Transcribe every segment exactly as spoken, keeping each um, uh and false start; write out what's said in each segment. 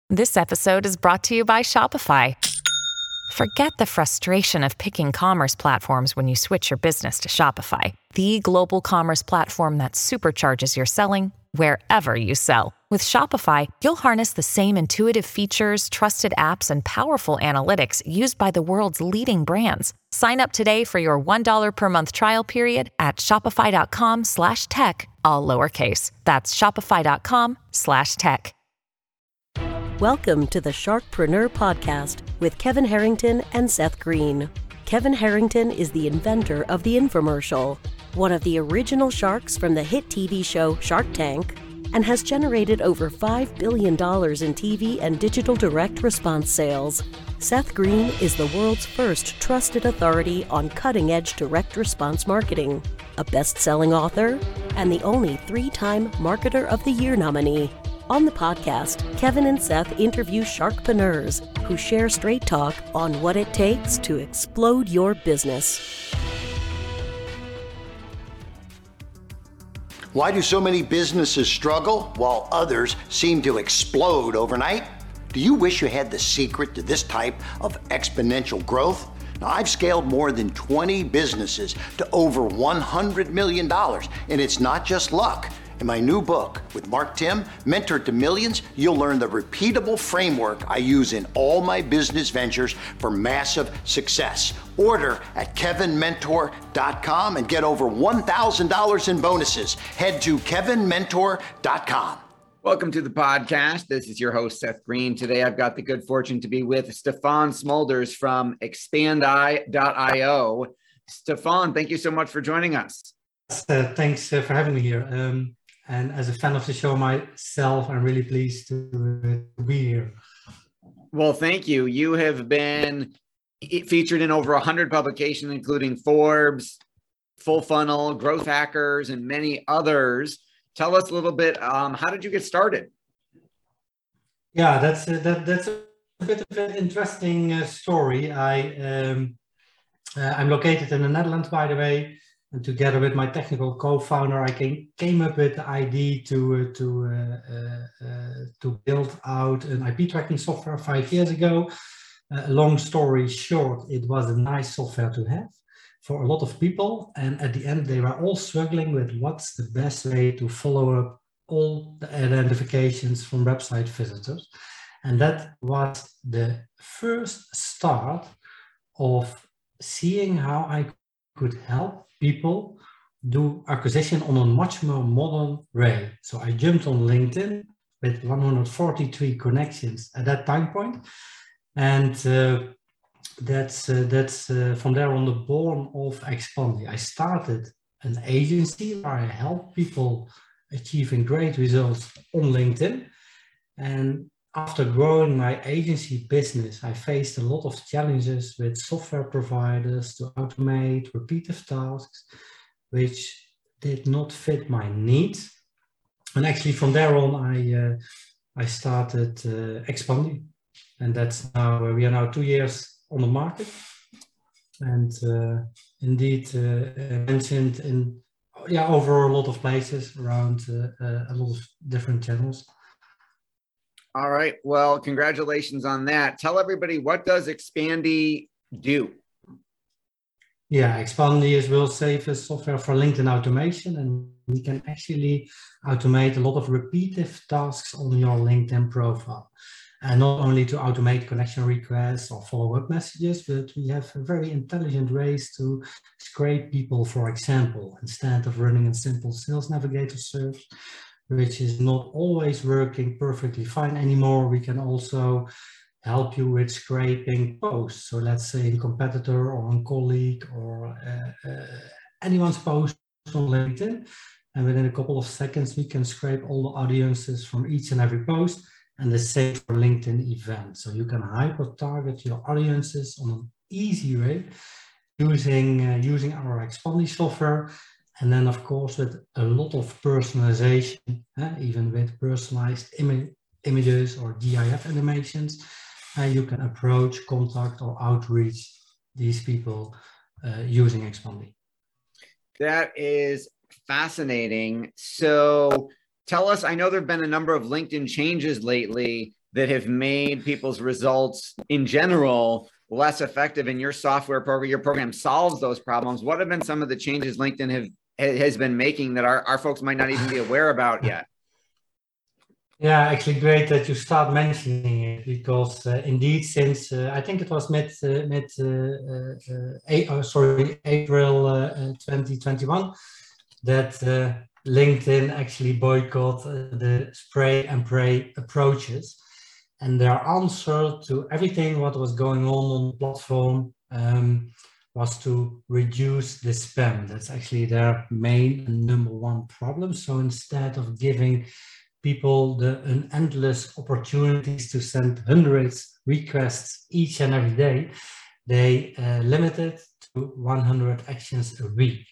This episode is brought to you by Shopify. Forget the frustration of picking commerce platforms when you switch your business to Shopify, the global commerce platform that supercharges your selling wherever you sell. With Shopify, you'll harness the same intuitive features, trusted apps, and powerful analytics used by the world's leading brands. Sign up today for your one dollar per month trial period at shopify.com slash tech, all lowercase. That's shopify.com slash tech. Welcome to the Sharkpreneur Podcast with Kevin Harrington and Seth Green. Kevin Harrington is the inventor of the infomercial, one of the original sharks from the hit T V show Shark Tank, and has generated over five billion dollars in T V and digital direct response sales. Seth Green is the world's first trusted authority on cutting-edge direct response marketing, a best-selling author, and the only three-time Marketer of the Year nominee. On the podcast, Kevin and Seth interview sharkpreneurs who share straight talk on what it takes to explode your business. Why do so many businesses struggle while others seem to explode overnight? Do you wish you had the secret to this type of exponential growth? Now, I've scaled more than twenty businesses to over one hundred million dollars, and it's not just luck. In my new book with Mark Timm, Mentor to Millions, you'll learn the repeatable framework I use in all my business ventures for massive success. Order at kevin mentor dot com and get over one thousand dollars in bonuses. Head to kevin mentor dot com. Welcome to the podcast. This is your host, Seth Green. Today, I've got the good fortune to be with Stefan Smulders from expandi dot io. Stefan, thank you so much for joining us. Uh, thanks uh, for having me here. Um, and as a fan of the show myself, I'm really pleased to, uh, be here. Well, thank you. You have been featured in over one hundred publications, including Forbes, Full Funnel, Growth Hackers, and many others. Tell us a little bit, um, how did you get started? Yeah, that's uh, that, that's a bit of an interesting uh, story. I, um, uh, I'm located in the Netherlands, by the way. And together with my technical co-founder, I came, came up with the idea to uh, to uh, uh, uh, to build out an I P tracking software five years ago. Uh, long story short, it was a nice software to have for a lot of people, and at the end, they were all struggling with what's the best way to follow up all the identifications from website visitors, and that was the first start of seeing how I could help people do acquisition on a much more modern way. So I jumped on LinkedIn with one hundred forty-three connections at that time point. And uh, that's, uh, that's uh, from there on the born of Expandi. I started an agency where I help people achieving great results on LinkedIn. And after growing my agency business, I faced a lot of challenges with software providers to automate repetitive tasks, which did not fit my needs. And actually from there on, I uh, I started uh, Expandi. And that's now, uh, we are now two years on the market. And uh, indeed uh, mentioned in, yeah, over a lot of places around uh, uh, a lot of different channels. All right. Well, congratulations on that. Tell everybody, what does Expandi do? Yeah, Expandi is will save a software for LinkedIn automation, and we can actually automate a lot of repetitive tasks on your LinkedIn profile. And not only to automate connection requests or follow-up messages, but we have very intelligent ways to scrape people, for example, instead of running a simple Sales Navigator search, which is not always working perfectly fine anymore. We can also help you with scraping posts. So let's say a competitor or a colleague or uh, uh, anyone's post on LinkedIn. And within a couple of seconds, we can scrape all the audiences from each and every post, and the same for LinkedIn events. So you can hyper-target your audiences on an easy way using, uh, using our Expandi software. And then, of course, with a lot of personalization, uh, even with personalized im images or GIF animations, uh, you can approach, contact, or outreach these people uh, using Expandi. That is fascinating. So tell us, I know there have been a number of LinkedIn changes lately. that have made people's results in general less effective, and your software program, your program solves those problems. What have been some of the changes LinkedIn have has been making that our, our folks might not even be aware about yet? Yeah, actually great that you start mentioning it, because uh, indeed since uh, I think it was mid uh, mid uh, uh, uh, oh, sorry April uh, twenty twenty-one that uh, LinkedIn actually boycott uh, the spray and pray approaches, and their answer to everything what was going on on the platform um, was to reduce the spam. That's actually their main and number one problem. So instead of giving people the an endless opportunities to send hundreds requests each and every day, they uh, limited to one hundred actions a week,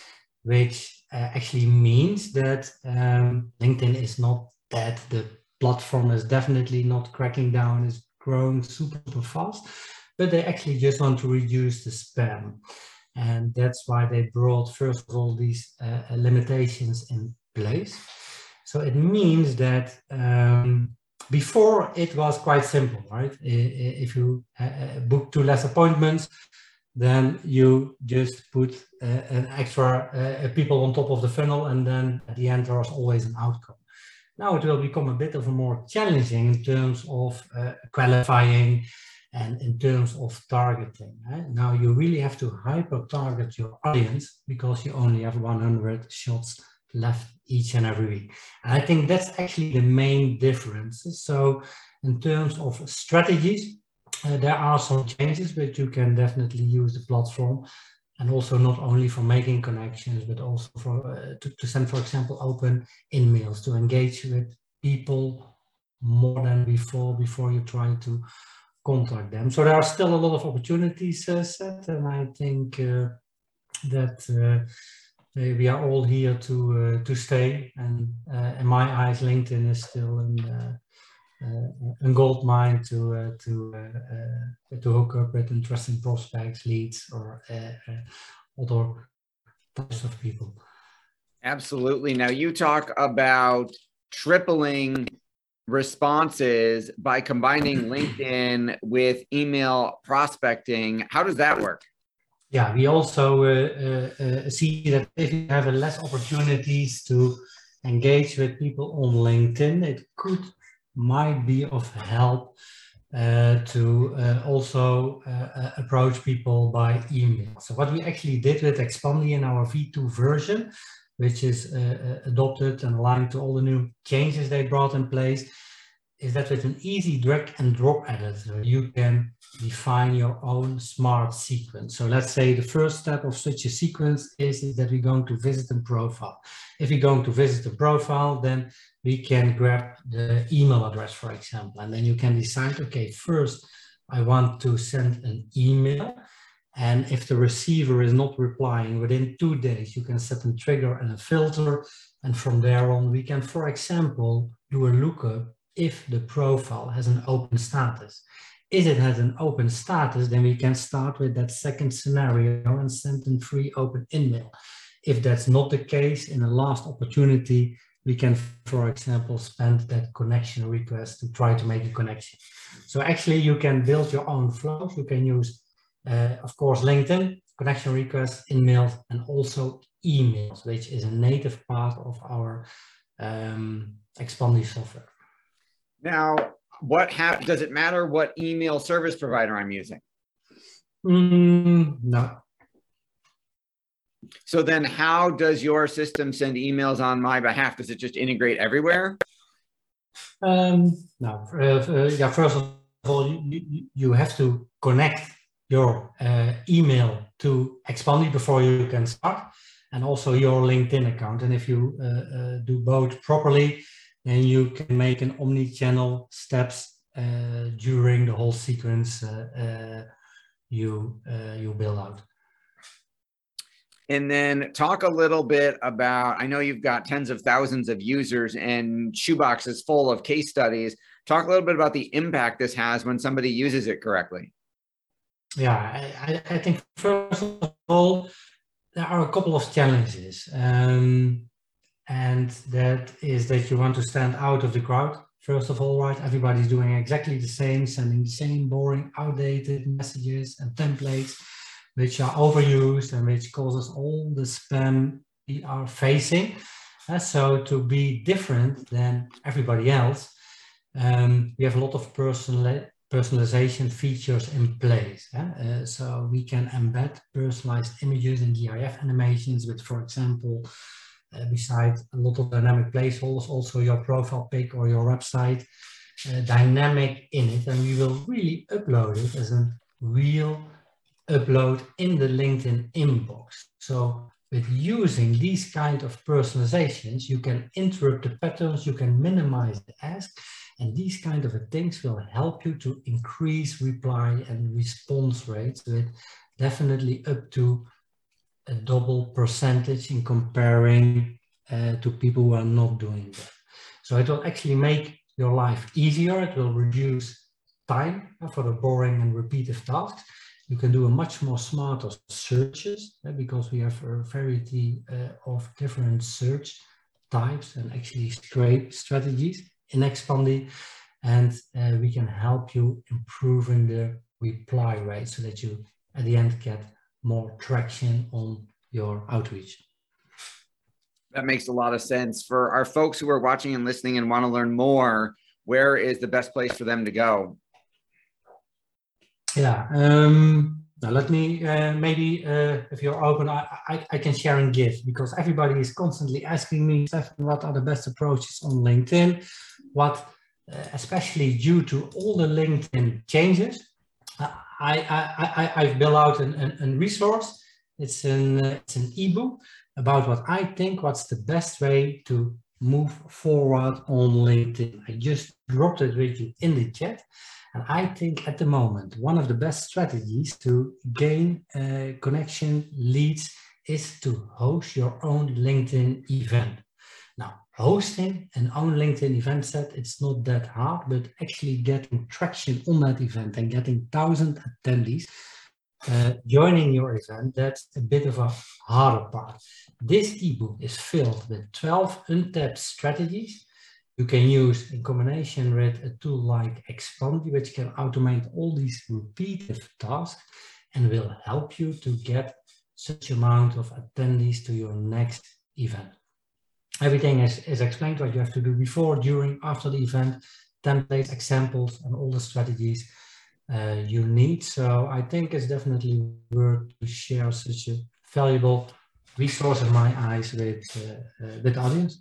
which uh, actually means that um, LinkedIn is not dead. The platform is definitely not cracking down, is growing super, super fast, but they actually just want to reduce the spam. And that's why they brought, first of all, these uh, limitations in place. So it means that um, before it was quite simple, right? If you uh, book two less appointments, then you just put uh, an extra uh, people on top of the funnel, and then at the end there was always an outcome. Now it will become a bit of a more challenging in terms of uh, qualifying and in terms of targeting. Right? Now you really have to hyper target your audience because you only have one hundred shots left each and every week. And I think that's actually the main difference. So in terms of strategies, uh, there are some changes, but you can definitely use the platform, and also not only for making connections, but also for uh, to, to send, for example, open emails, to engage with people more than before, before you try to contact them. So there are still a lot of opportunities uh, set, and I think uh, that uh, we are all here to uh, to stay. And uh, in my eyes, LinkedIn is still an, uh, uh, a gold mine to uh, to uh, uh, to hook up with interesting prospects, leads, or uh, uh, other types of people. Absolutely. Now you talk about tripling responses by combining LinkedIn with email prospecting. How does that work? Yeah, we also uh, uh, uh, see that if you have less opportunities to engage with people on LinkedIn, it could might be of help uh, to uh, also uh, approach people by email. So what we actually did with Expandi in our V two version, which is uh, adopted and aligned to all the new changes they brought in place, is that with an easy drag and drop editor, you can define your own smart sequence. So let's say the first step of such a sequence is, is that we're going to visit a profile. If we're going to visit a profile, then we can grab the email address, for example, and then you can decide, okay, first I want to send an email. And if the receiver is not replying within two days, you can set a trigger and a filter. And from there on, we can, for example, do a lookup if the profile has an open status. If it has an open status, then we can start with that second scenario and send a free open email. If that's not the case, in the last opportunity, we can, for example, spend that connection request to try to make a connection. So actually, you can build your own flows. You can use, uh, of course, LinkedIn, connection requests, emails, and also emails, which is a native part of our um, Expandi software. Now, what ha- does it matter what email service provider I'm using? Mm, no. So then how does your system send emails on my behalf? Does it just integrate everywhere? Um, no. Uh, uh, yeah, first of all, you, you, you have to connect your uh, email to Expandi before you can start, and also your LinkedIn account. And if you uh, uh, do both properly, then you can make an omni-channel steps uh, during the whole sequence uh, uh, you uh, you build out. And then talk a little bit about, I know you've got tens of thousands of users and Shoebox is full of case studies. Talk a little bit about the impact this has when somebody uses it correctly. Yeah, I, I think first of all, there are a couple of challenges. Um, and that is that you want to stand out of the crowd, first of all, right? Everybody's doing exactly the same, sending the same boring, outdated messages and templates, which are overused and which causes all the spam we are facing. Uh, so to be different than everybody else, um, we have a lot of personal personalization features in place. Eh? Uh, so we can embed personalized images and GIF animations with, for example, uh, besides a lot of dynamic placeholders, also your profile pic or your website uh, dynamic in it. And we will really upload it as a real upload in the LinkedIn inbox. So with using these kind of personalizations, you can interrupt the patterns, you can minimize the ask, and these kind of things will help you to increase reply and response rates with definitely up to a double percentage in comparing uh, to people who are not doing that. So it will actually make your life easier. It will reduce time uh, for the boring and repetitive tasks. You can do a much more smarter searches uh, because we have a variety uh, of different search types and actually scrape strategies in Expandi, and uh, we can help you improving the reply rate so that you at the end get more traction on your outreach. That makes a lot of sense. For our folks who are watching and listening and want to learn more, where is the best place for them to go? Yeah, um, now let me uh, maybe uh, if you're open, I, I, I can share and give, because everybody is constantly asking me, Stefan, what are the best approaches on LinkedIn? What, uh, especially due to all the LinkedIn changes, I, I, I, I've built out an, an, an resource. It's an, uh, it's an ebook about what I think, what's the best way to move forward on LinkedIn. I just dropped it with you in the chat. And I think at the moment, one of the best strategies to gain uh, connection leads is to host your own LinkedIn event. Now, hosting an own LinkedIn event set, it's not that hard, but actually getting traction on that event and getting thousand attendees uh, joining your event, that's a bit of a harder part. This ebook is filled with twelve untapped strategies you can use in combination with a tool like Expandi, which can automate all these repetitive tasks and will help you to get such amount of attendees to your next event. Everything is, is explained what you have to do before, during, after the event, templates, examples, and all the strategies uh, you need. So I think it's definitely worth to share such a valuable resource in my eyes with, uh, uh, with the audience.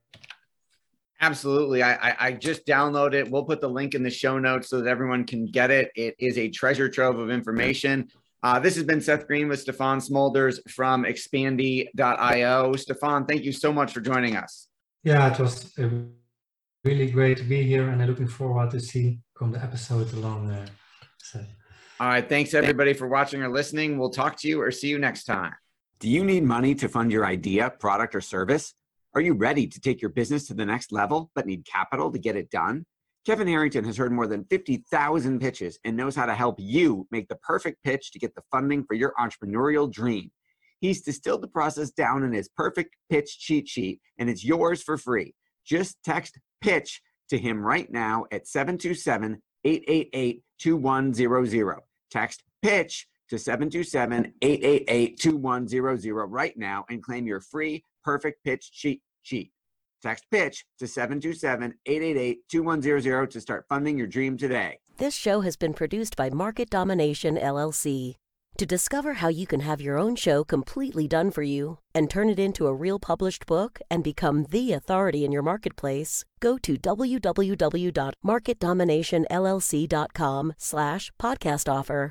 Absolutely. I, I, I just downloaded it. We'll put the link in the show notes so that everyone can get it. It is a treasure trove of information. Uh, this has been Seth Green with Stefan Smulders from Expandi dot i o. Stefan, thank you so much for joining us. Yeah, it was uh, really great to be here, and I'm looking forward to see come the episode along. Uh, so. All right. Thanks, everybody, for watching or listening. We'll talk to you or see you next time. Do you need money to fund your idea, product, or service? Are you ready to take your business to the next level, but need capital to get it done? Kevin Harrington has heard more than fifty thousand pitches and knows how to help you make the perfect pitch to get the funding for your entrepreneurial dream. He's distilled the process down in his perfect pitch cheat sheet, and it's yours for free. Just text PITCH to him right now at seven two seven, eight eight eight, two one zero zero. Text PITCH to seven two seven, eight eight eight, two one zero zero right now and claim your free perfect pitch cheat sheet. Text PITCH to seven two seven, eight eight eight, two one zero zero to start funding your dream today. This show has been produced by Market Domination, L L C. To discover how you can have your own show completely done for you and turn it into a real published book and become the authority in your marketplace, go to w w w dot market domination l l c dot com slash podcast offer.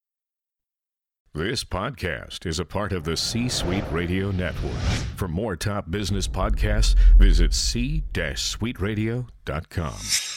This podcast is a part of the C-Suite Radio Network. For more top business podcasts, visit c suite radio dot com.